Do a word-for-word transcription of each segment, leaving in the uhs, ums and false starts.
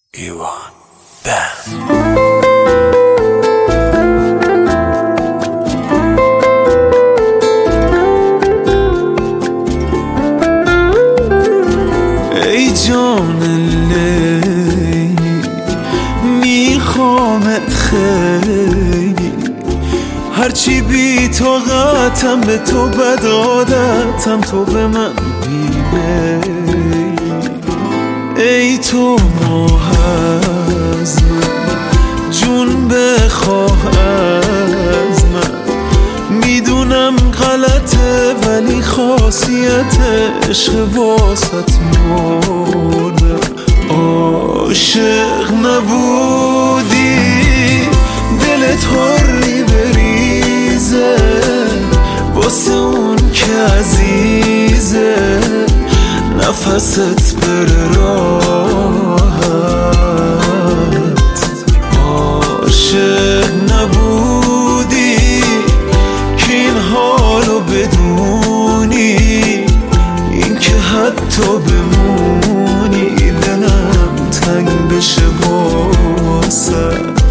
ایوان بند. ای جان لیلی میخوامت خیلی، هرچی بی طاقتم به تو بد عادتم، تو به من بیمیلی. ای تو ماه از من، جون بخواه از من، میدونم غلطه ولی خاصیت عشق واسط مرده. عاشق نبودی دلت حری بریزه، واسه اون که عزیزه نفست بره راحت. عاشق نبودی که این حالو بدونی، این که حتی بمونی دلم تنگ بشه واسط.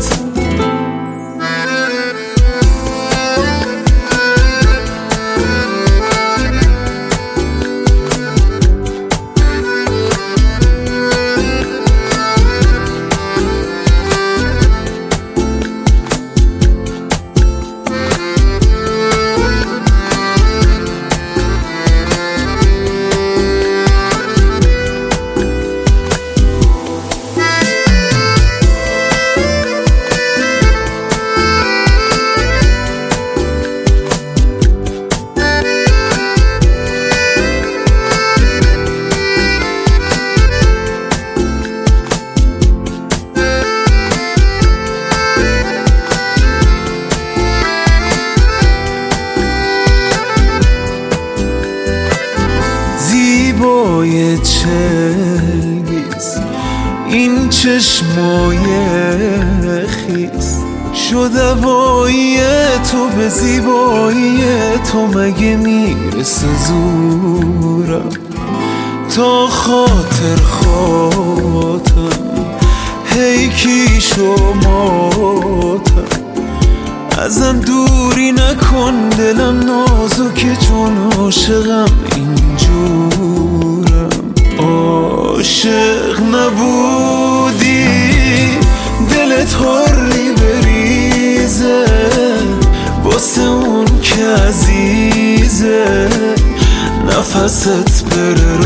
زیبای چلگیز این چشمای خیز، شد هوایی تو به زیبایی تو، مگه میرسه زورم تا خاطر خاطرم هی کی شماتم. ازم دوری نکن دلم نازکه چون عاشقم اینجورم. عاشق نبودی دلت حری بریزه، واسه اون که عزیزه نفست بره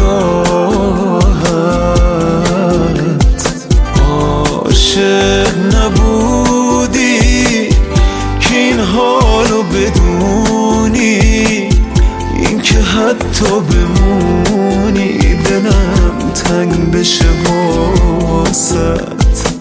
راحت. عاشق نبودی که این حالو بدونی، این که حتی بمونی دلم تنگ بشه واسط.